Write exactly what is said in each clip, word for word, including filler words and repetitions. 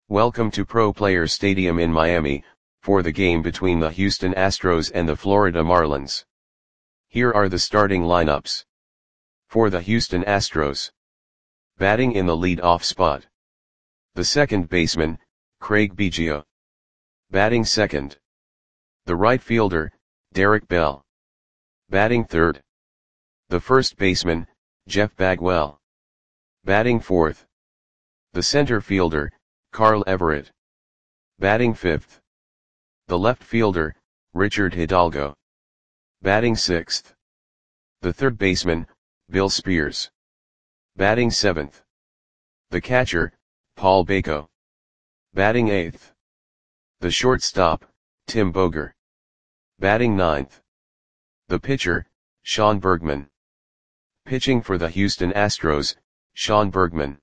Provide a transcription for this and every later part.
Welcome to Pro Players Stadium in Miami, for the game between the Houston Astros and the Florida Marlins. Here are the starting lineups. For the Houston Astros. Batting in the lead-off spot. The second baseman, Craig Biggio. Batting second. The right fielder, Derek Bell. Batting third. The first baseman, Jeff Bagwell. Batting fourth. The center fielder, Carl Everett. Batting fifth. The left fielder, Richard Hidalgo. Batting sixth. The third baseman, Bill Spears. Batting seventh. The catcher, Paul Bako. Batting eighth. The shortstop, Tim Boger. Batting ninth. The pitcher, Sean Bergman. Pitching for the Houston Astros, Sean Bergman.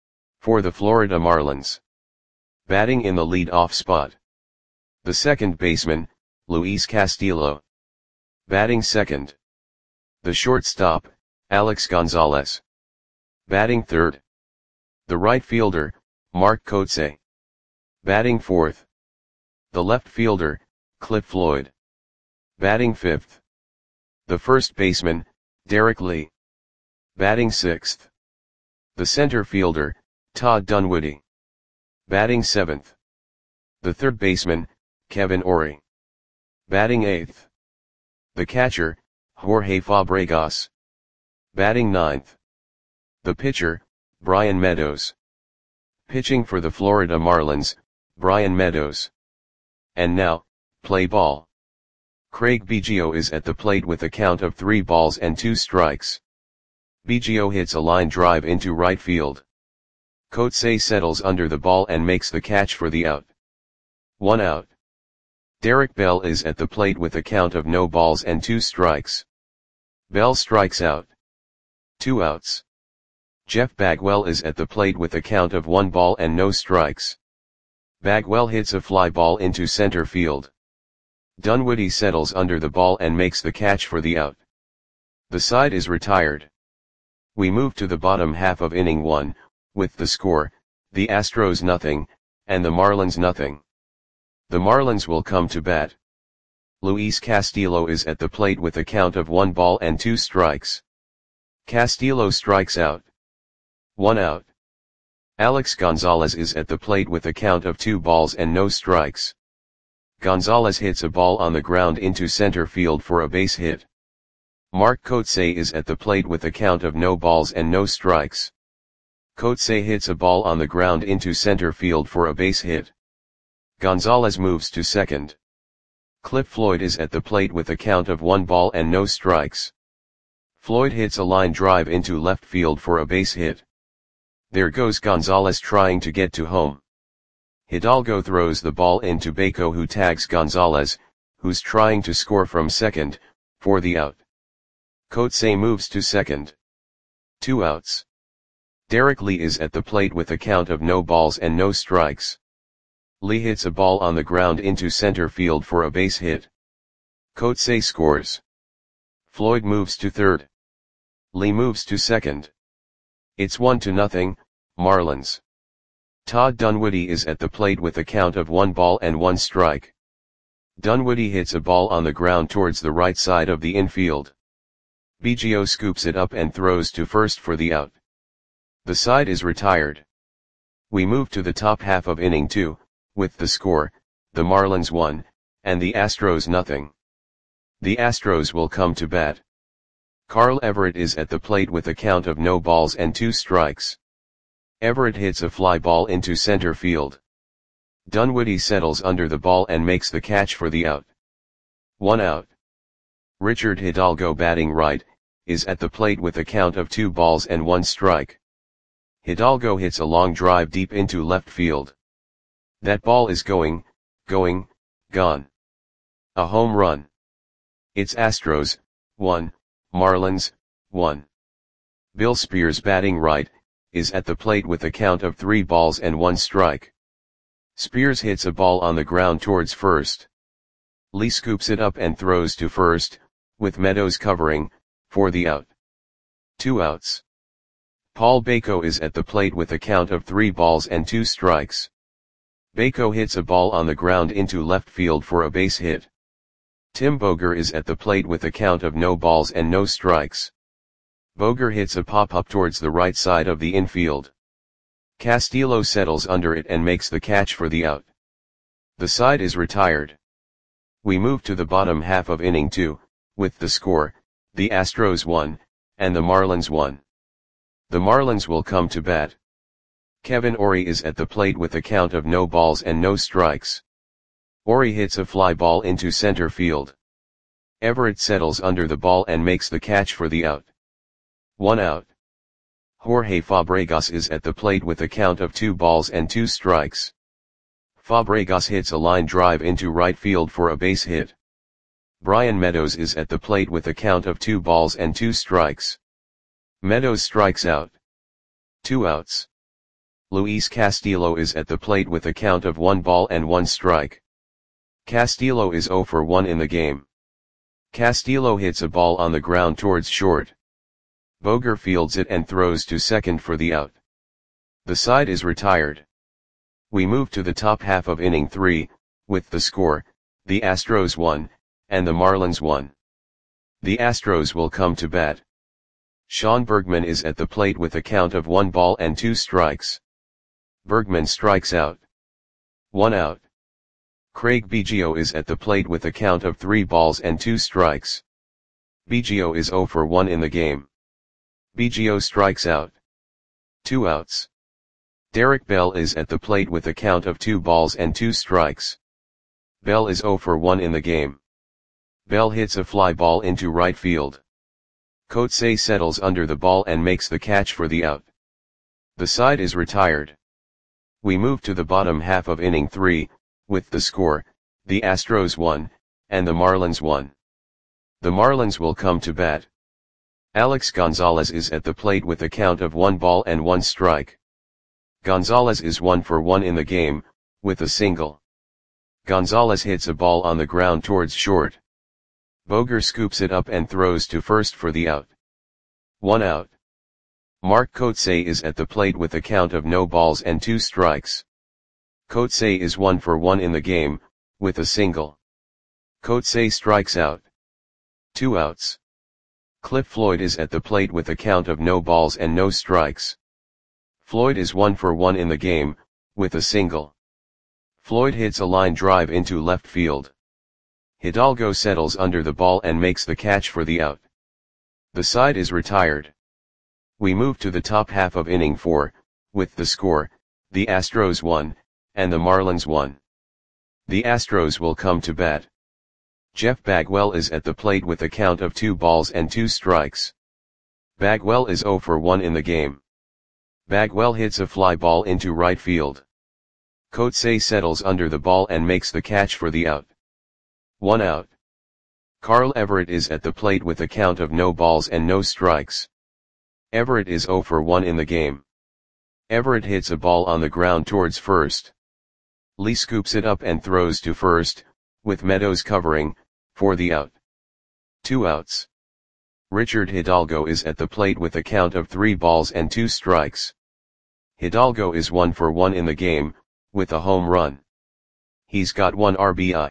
For the Florida Marlins. Batting in the lead-off spot. The second baseman, Luis Castillo. Batting second. The shortstop, Alex Gonzalez. Batting third. The right fielder, Mark Kotsay. Batting fourth. The left fielder, Cliff Floyd. Batting fifth. The first baseman, Derek Lee. Batting sixth. The center fielder, Todd Dunwoody. Batting seventh. The third baseman, Kevin Orie. Batting eighth. The catcher, Jorge Fabregas. Batting ninth. The pitcher, Brian Meadows. Pitching for the Florida Marlins, Brian Meadows. And now, play ball. Craig Biggio is at the plate with a count of three balls and two strikes. Biggio hits a line drive into right field. Kotsay settles under the ball and makes the catch for the out. One out. Derek Bell is at the plate with a count of no balls and two strikes. Bell strikes out. Two outs. Jeff Bagwell is at the plate with a count of one ball and no strikes. Bagwell hits a fly ball into center field. Dunwoody settles under the ball and makes the catch for the out. The side is retired. We move to the bottom half of inning one, with the score, the Astros nothing, and the Marlins nothing. The Marlins will come to bat. Luis Castillo is at the plate with a count of one ball and two strikes. Castillo strikes out. One out. Alex Gonzalez is at the plate with a count of two balls and no strikes. Gonzalez hits a ball on the ground into center field for a base hit. Mark Kotsay is at the plate with a count of no balls and no strikes. Kotsay hits a ball on the ground into center field for a base hit. Gonzalez moves to second. Cliff Floyd is at the plate with a count of one ball and no strikes. Floyd hits a line drive into left field for a base hit. There goes Gonzalez trying to get to home. Hidalgo throws the ball into Bako, who tags Gonzalez, who's trying to score from second, for the out. Kotsay moves to second. Two outs. Derek Lee is at the plate with a count of no balls and no strikes. Lee hits a ball on the ground into center field for a base hit. Kotsay scores. Floyd moves to third. Lee moves to second. It's one to nothing, Marlins. Todd Dunwoody is at the plate with a count of one ball and one strike. Dunwoody hits a ball on the ground towards the right side of the infield. Biggio scoops it up and throws to first for the out. The side is retired. We move to the top half of inning two, with the score, the Marlins one, and the Astros nothing. The Astros will come to bat. Carl Everett is at the plate with a count of no balls and two strikes. Everett hits a fly ball into center field. Dunwoody settles under the ball and makes the catch for the out. One out. Richard Hidalgo, batting right, is at the plate with a count of two balls and one strike. Hidalgo hits a long drive deep into left field. That ball is going, going, gone. A home run. It's Astros, one, Marlins, one. Bill Spears, batting right, is at the plate with a count of three balls and one strike. Spears hits a ball on the ground towards first. Lee scoops it up and throws to first, with Meadows covering, for the out. Two outs. Paul Bako is at the plate with a count of three balls and two strikes. Baco hits a ball on the ground into left field for a base hit. Tim Boger is at the plate with a count of no balls and no strikes. Boger hits a pop-up towards the right side of the infield. Castillo settles under it and makes the catch for the out. The side is retired. We move to the bottom half of inning two, with the score, the Astros won, and the Marlins won. The Marlins will come to bat. Kevin Orie is at the plate with a count of no balls and no strikes. Orie hits a fly ball into center field. Everett settles under the ball and makes the catch for the out. One out. Jorge Fabregas is at the plate with a count of two balls and two strikes. Fabregas hits a line drive into right field for a base hit. Brian Meadows is at the plate with a count of two balls and two strikes. Meadows strikes out. Two outs. Luis Castillo is at the plate with a count of one ball and one strike. Castillo is zero for one in the game. Castillo hits a ball on the ground towards short. Boger fields it and throws to second for the out. The side is retired. We move to the top half of inning three, with the score, the Astros won, and the Marlins won. The Astros will come to bat. Sean Bergman is at the plate with a count of one ball and two strikes. Bergman strikes out. One out. Craig Biggio is at the plate with a count of three balls and two strikes. Biggio is zero for one in the game. Biggio strikes out. Two outs. Derek Bell is at the plate with a count of two balls and two strikes. Bell is zero for one in the game. Bell hits a fly ball into right field. Coetzee settles under the ball and makes the catch for the out. The side is retired. We move to the bottom half of inning three, with the score, the Astros won, and the Marlins won. The Marlins will come to bat. Alex Gonzalez is at the plate with a count of one ball and one strike. Gonzalez is one for one in the game, with a single. Gonzalez hits a ball on the ground towards short. Boger scoops it up and throws to first for the out. One out. Mark Coetzee is at the plate with a count of no balls and two strikes. Coetzee is one for one in the game, with a single. Coetzee strikes out. Two outs. Cliff Floyd is at the plate with a count of no balls and no strikes. Floyd is one for one in the game, with a single. Floyd hits a line drive into left field. Hidalgo settles under the ball and makes the catch for the out. The side is retired. We move to the top half of inning four, with the score, the Astros won, and the Marlins won. The Astros will come to bat. Jeff Bagwell is at the plate with a count of two balls and two strikes. Bagwell is zero for one in the game. Bagwell hits a fly ball into right field. Coetzee settles under the ball and makes the catch for the out. One out. Carl Everett is at the plate with a count of no balls and no strikes. Everett is zero for one in the game. Everett hits a ball on the ground towards first. Lee scoops it up and throws to first, with Meadows covering, for the out. Two outs. Richard Hidalgo is at the plate with a count of three balls and two strikes. Hidalgo is one for one in the game, with a home run. He's got one R B I.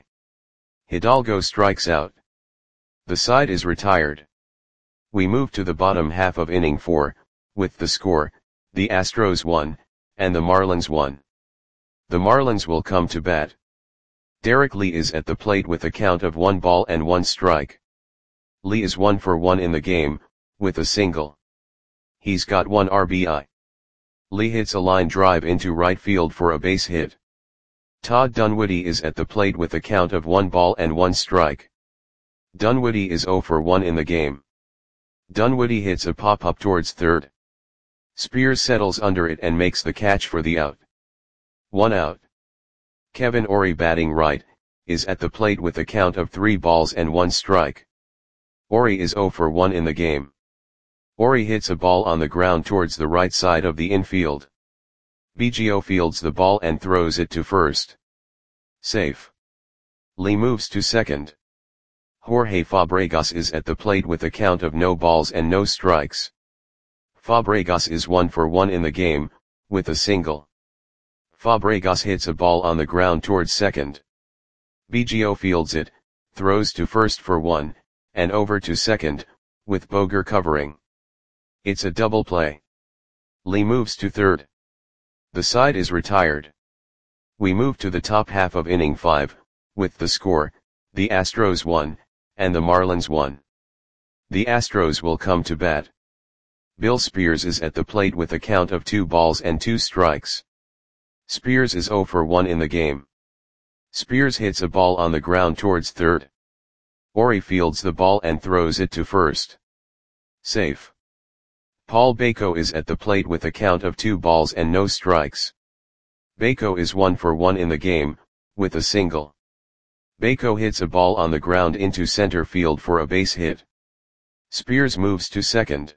Hidalgo strikes out. The side is retired. We move to the bottom half of inning four, with the score, the Astros won, and the Marlins won. The Marlins will come to bat. Derek Lee is at the plate with a count of one ball and one strike. Lee is one for one in the game, with a single. He's got one R B I. Lee hits a line drive into right field for a base hit. Todd Dunwoody is at the plate with a count of one ball and one strike. Dunwoody is zero for one in the game. Dunwoody hits a pop-up towards third. Spears settles under it and makes the catch for the out. One out. Kevin Orie, batting right, is at the plate with a count of three balls and one strike. Orie is zero for one in the game. Orie hits a ball on the ground towards the right side of the infield. Biggio fields the ball and throws it to first. Safe. Lee moves to second. Jorge Fabregas is at the plate with a count of no balls and no strikes. Fabregas is one for one in the game, with a single. Fabregas hits a ball on the ground towards second. Biggio fields it, throws to first for one, and over to second, with Boger covering. It's a double play. Lee moves to third. The side is retired. We move to the top half of inning five, with the score, the Astros won, and the Marlins won. The Astros will come to bat. Bill Spears is at the plate with a count of two balls and two strikes. Spears is oh for one in the game. Spears hits a ball on the ground towards third. Ori fields the ball and throws it to first. Safe. Paul Bako is at the plate with a count of two balls and no strikes. Bako is one for one in the game, with a single. Bako hits a ball on the ground into center field for a base hit. Spears moves to second.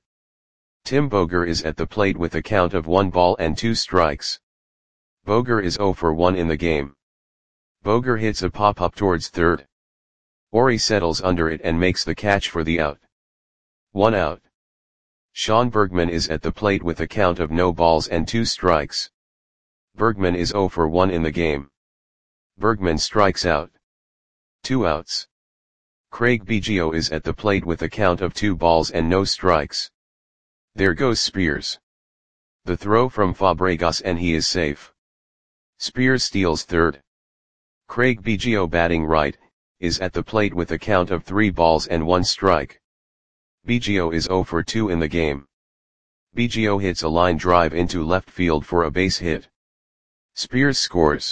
Tim Boger is at the plate with a count of one ball and two strikes. Boger is oh for one in the game. Boger hits a pop-up towards third. Ori settles under it and makes the catch for the out. One out. Sean Bergman is at the plate with a count of no balls and two strikes. Bergman is oh for one in the game. Bergman strikes out. Two outs. Craig Biggio is at the plate with a count of two balls and no strikes. There goes Spears. The throw from Fabregas and he is safe. Spears steals third. Craig Biggio, batting right, is at the plate with a count of three balls and one strike. Biggio is oh for two in the game. Biggio hits a line drive into left field for a base hit. Spears scores.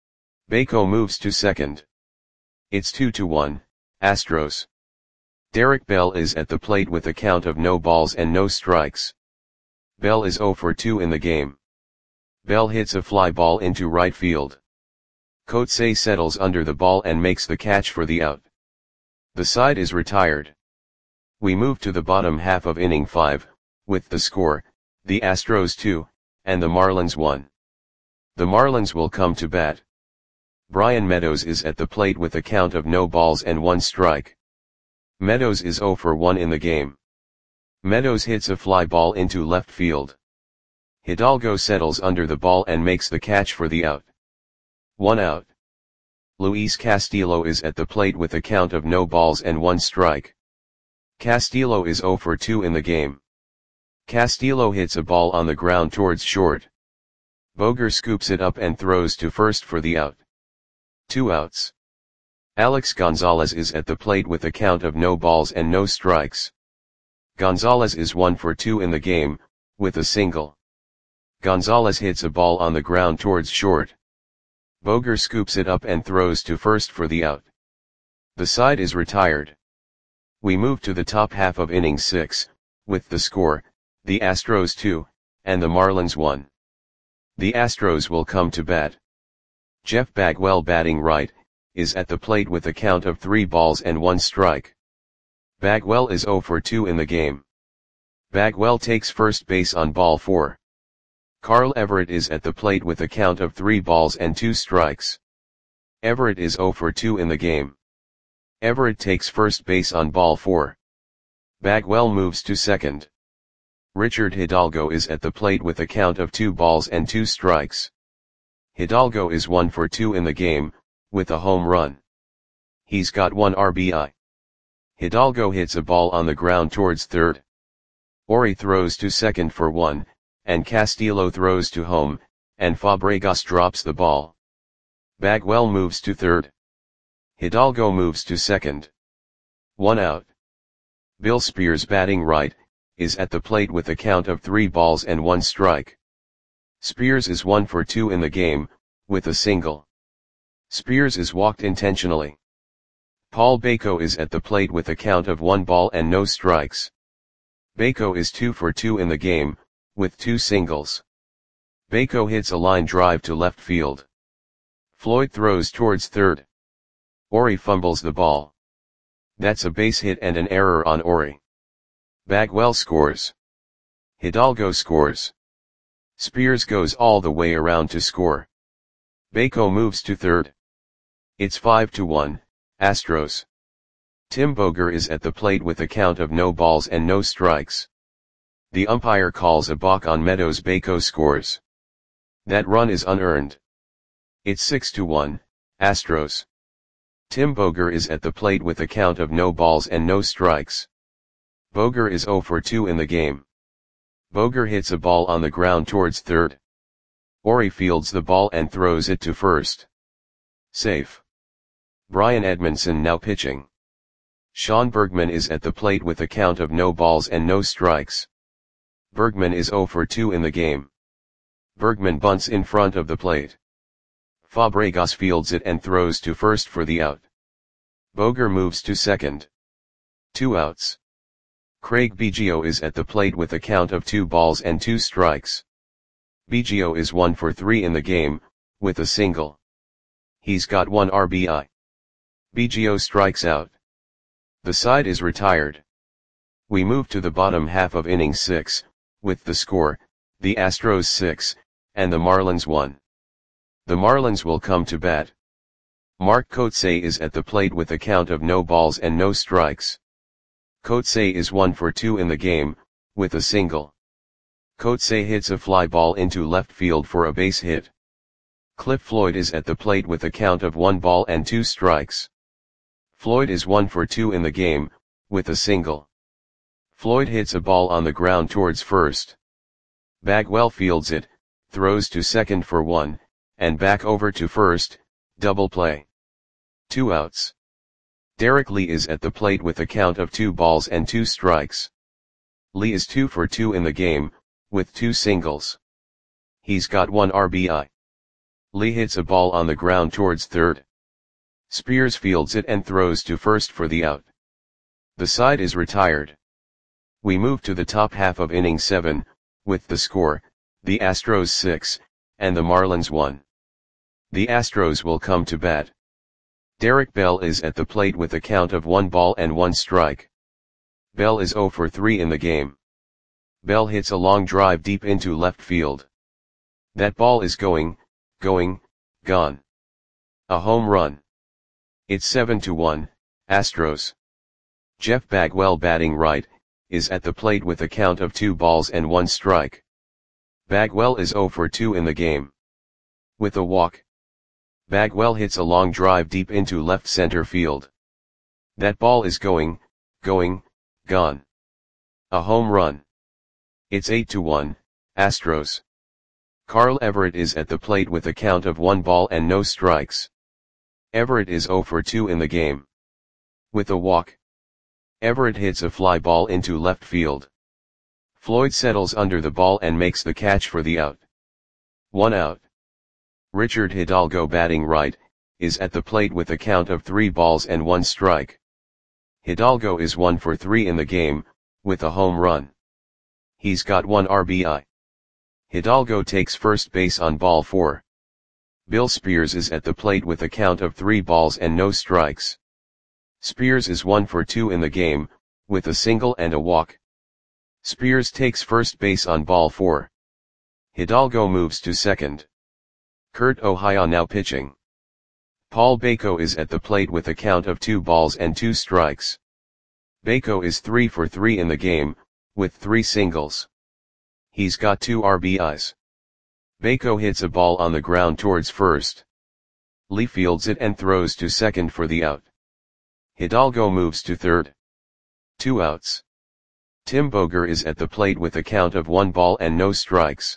Bako moves to second. It's two to one, Astros. Derek Bell is at the plate with a count of no balls and no strikes. Bell is oh for two in the game. Bell hits a fly ball into right field. Coetzee settles under the ball and makes the catch for the out. The side is retired. We move to the bottom half of inning five, with the score, the Astros two, and the Marlins one. The Marlins will come to bat. Brian Meadows is at the plate with a count of no balls and one strike. Meadows is oh for one in the game. Meadows hits a fly ball into left field. Hidalgo settles under the ball and makes the catch for the out. One out. Luis Castillo is at the plate with a count of no balls and one strike. Castillo is oh for two in the game. Castillo hits a ball on the ground towards short. Boger scoops it up and throws to first for the out. Two outs. Alex Gonzalez is at the plate with a count of no balls and no strikes. Gonzalez is one for two in the game, with a single. Gonzalez hits a ball on the ground towards short. Boger scoops it up and throws to first for the out. The side is retired. We move to the top half of inning six, with the score, the Astros two, and the Marlins one. The Astros will come to bat. Jeff Bagwell, batting right, is at the plate with a count of three balls and one strike. Bagwell is oh for two in the game. Bagwell takes first base on ball four. Carl Everett is at the plate with a count of three balls and two strikes. Everett is oh for two in the game. Everett takes first base on ball four. Bagwell moves to second. Richard Hidalgo is at the plate with a count of two balls and two strikes. Hidalgo is one for two in the game, with a home run. He's got one R B I. Hidalgo hits a ball on the ground towards third. Ori throws to second for one, and Castillo throws to home, and Fabregas drops the ball. Bagwell moves to third. Hidalgo moves to second. One out. Bill Spears, batting right, is at the plate with a count of three balls and one strike. Spears is one for two in the game, with a single. Spears is walked intentionally. Paul Bako is at the plate with a count of one ball and no strikes. Bako is two for two in the game, with two singles. Bako hits a line drive to left field. Floyd throws towards third. Ori fumbles the ball. That's a base hit and an error on Ori. Bagwell scores. Hidalgo scores. Spears goes all the way around to score. Bako moves to third. It's five to one, Astros. Tim Boger is at the plate with a count of no balls and no strikes. The umpire calls a balk on Meadows. Bako scores. That run is unearned. It's six to one, Astros. Tim Boger is at the plate with a count of no balls and no strikes. Boger is zero for two in the game. Boger hits a ball on the ground towards third. Ori fields the ball and throws it to first. Safe. Brian Edmondson now pitching. Sean Bergman is at the plate with a count of no balls and no strikes. Bergman is zero for two in the game. Bergman bunts in front of the plate. Fabregas fields it and throws to first for the out. Boger moves to second. Two outs. Craig Biggio is at the plate with a count of two balls and two strikes. Biggio is one for three in the game, with a single. He's got one R B I. Biggio strikes out. The side is retired. We move to the bottom half of inning six, with the score, the Astros six, and the Marlins one. The Marlins will come to bat. Mark Kotsay is at the plate with a count of no balls and no strikes. Kotsay is one for two in the game, with a single. Kotsay hits a fly ball into left field for a base hit. Cliff Floyd is at the plate with a count of one ball and two strikes. Floyd is one for two in the game, with a single. Floyd hits a ball on the ground towards first. Bagwell fields it, throws to second for one, and back over to first, double play. Two outs. Derek Lee is at the plate with a count of two balls and two strikes. Lee is two for two in the game, with two singles. He's got one R B I. Lee hits a ball on the ground towards third. Spears fields it and throws to first for the out. The side is retired. We move to the top half of inning seven, with the score, the Astros six, and the Marlins one. The Astros will come to bat. Derek Bell is at the plate with a count of one ball and one strike. Bell is zero for three in the game. Bell hits a long drive deep into left field. That ball is going, going, gone. A home run. It's seven to one, Astros. Jeff Bagwell, batting right, is at the plate with a count of two balls and one strike. Bagwell is zero for two in the game. With a walk. Bagwell hits a long drive deep into left center field. That ball is going, going, gone. A home run. It's eight to one, Astros. Carl Everett is at the plate with a count of one ball and no strikes. Everett is zero for two in the game. With a walk. Everett hits a fly ball into left field. Floyd settles under the ball and makes the catch for the out. One out. Richard Hidalgo, batting right, is at the plate with a count of three balls and one strike. Hidalgo is one for three in the game, with a home run. He's got one R B I. Hidalgo takes first base on ball four. Bill Spears is at the plate with a count of three balls and no strikes. Spears is one for two in the game, with a single and a walk. Spears takes first base on ball four. Hidalgo moves to second. Kurt Ohio now pitching. Paul Bako is at the plate with a count of two balls and two strikes. Bako is three for three in the game, with three singles. He's got two R B Is. Bako hits a ball on the ground towards first. Lee fields it and throws to second for the out. Hidalgo moves to third. Two outs. Tim Boger is at the plate with a count of one ball and no strikes.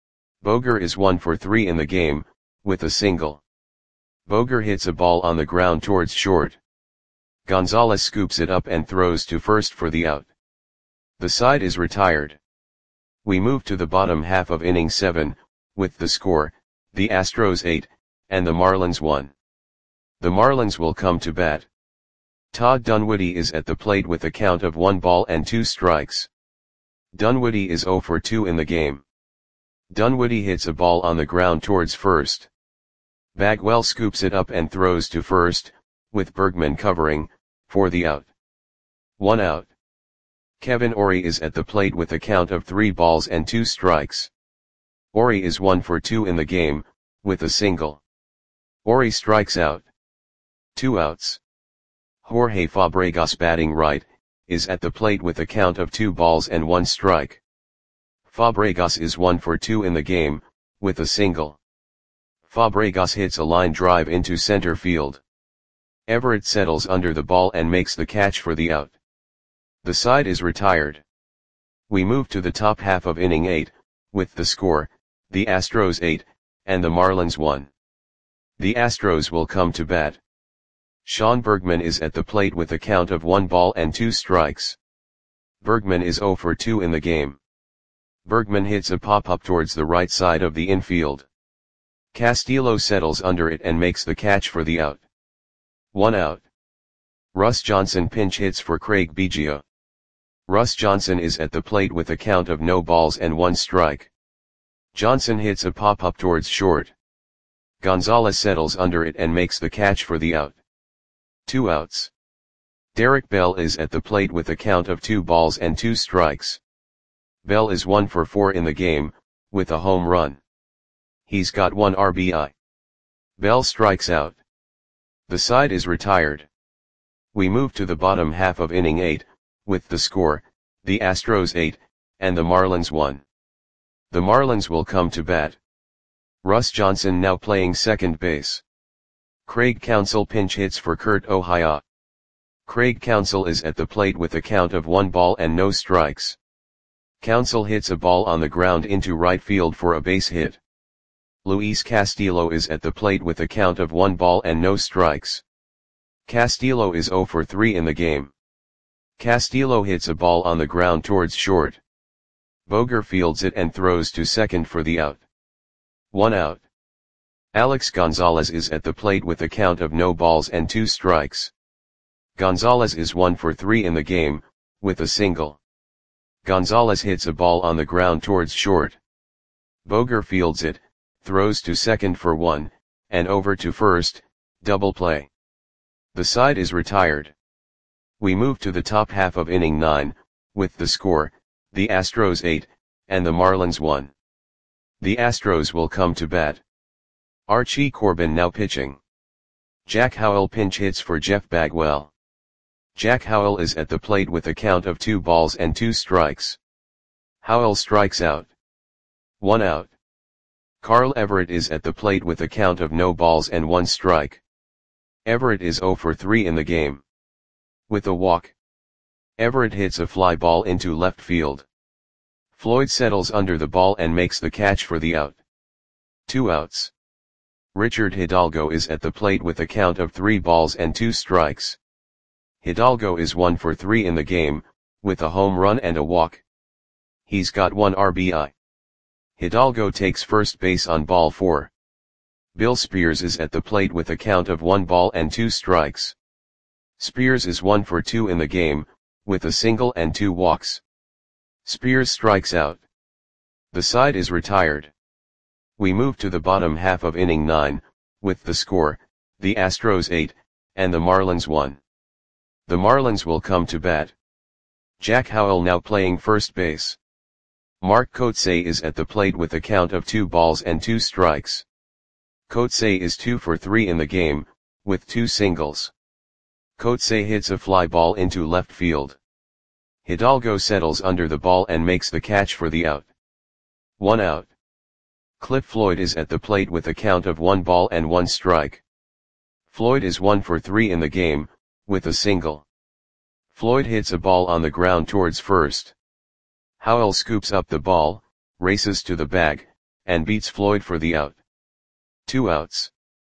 Boger is one for three in the game, with a single. Boger hits a ball on the ground towards short. Gonzalez scoops it up and throws to first for the out. The side is retired. We move to the bottom half of inning seven, with the score, the Astros eight, and the Marlins one. The Marlins will come to bat. Todd Dunwoody is at the plate with a count of one ball and two strikes. Dunwoody is zero for two in the game. Dunwoody hits a ball on the ground towards first. Bagwell scoops it up and throws to first, with Bergman covering, for the out. One out. Kevin Ori is at the plate with a count of three balls and two strikes. Ori is one for two in the game, with a single. Ori strikes out. Two outs. Jorge Fabregas, batting right, is at the plate with a count of two balls and one strike. Fabregas is one for two in the game, with a single. Fabregas hits a line drive into center field. Everett settles under the ball and makes the catch for the out. The side is retired. We move to the top half of inning eight, with the score, the Astros eight, and the Marlins one. The Astros will come to bat. Sean Bergman is at the plate with a count of one ball and two strikes. Bergman is zero for two in the game. Bergman hits a pop-up towards the right side of the infield. Castillo settles under it and makes the catch for the out. One out. Russ Johnson pinch hits for Craig Biggio. Russ Johnson is at the plate with a count of no balls and one strike. Johnson hits a pop-up towards short. Gonzalez settles under it and makes the catch for the out. Two outs. Derek Bell is at the plate with a count of two balls and two strikes. Bell is one for four in the game, with a home run. He's got one R B I. Bell strikes out. The side is retired. We move to the bottom half of inning eight, with the score, the Astros eight, and the Marlins one. The Marlins will come to bat. Russ Johnson now playing second base. Craig Counsell pinch hits for Kurt O'Hara. Craig Counsell is at the plate with a count of one ball and no strikes. Counsell hits a ball on the ground into right field for a base hit. Luis Castillo is at the plate with a count of one ball and no strikes. Castillo is zero for three in the game. Castillo hits a ball on the ground towards short. Boger fields it and throws to second for the out. One out. Alex Gonzalez is at the plate with a count of no balls and two strikes. Gonzalez is one for three in the game, with a single. Gonzalez hits a ball on the ground towards short. Boger fields it, throws to second for one, and over to first, double play. The side is retired. We move to the top half of inning nine, with the score, the Astros eight, and the Marlins one. The Astros will come to bat. Archie Corbin now pitching. Jack Howell pinch hits for Jeff Bagwell. Jack Howell is at the plate with a count of two balls and two strikes. Howell strikes out. One out. Carl Everett is at the plate with a count of no balls and one strike. Everett is zero for three in the game. With a walk. Everett hits a fly ball into left field. Floyd settles under the ball and makes the catch for the out. Two outs. Richard Hidalgo is at the plate with a count of three balls and two strikes. Hidalgo is one for three in the game, with a home run and a walk. He's got one R B I. Hidalgo takes first base on ball four. Bill Spears is at the plate with a count of one ball and two strikes. Spears is one for two in the game, with a single and two walks. Spears strikes out. The side is retired. We move to the bottom half of inning nine, with the score, the Astros eight, and the Marlins one. The Marlins will come to bat. Jack Howell now playing first base. Mark Kotsay is at the plate with a count of two balls and two strikes. Kotsay is two for three in the game, with two singles. Kotsay hits a fly ball into left field. Hidalgo settles under the ball and makes the catch for the out. One out. Cliff Floyd is at the plate with a count of one ball and one strike. Floyd is one for three in the game, with a single. Floyd hits a ball on the ground towards first. Howell scoops up the ball, races to the bag, and beats Floyd for the out. Two outs.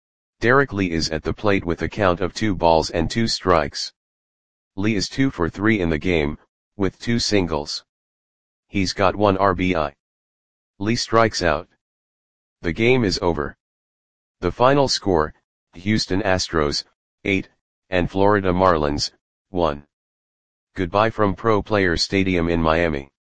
Derek Lee is at the plate with a count of two balls and two strikes. Lee is two for three in the game, with two singles. He's got one R B I. Lee strikes out. The game is over. The final score, Houston Astros, eight, and Florida Marlins, one. Goodbye from Pro Players Stadium in Miami.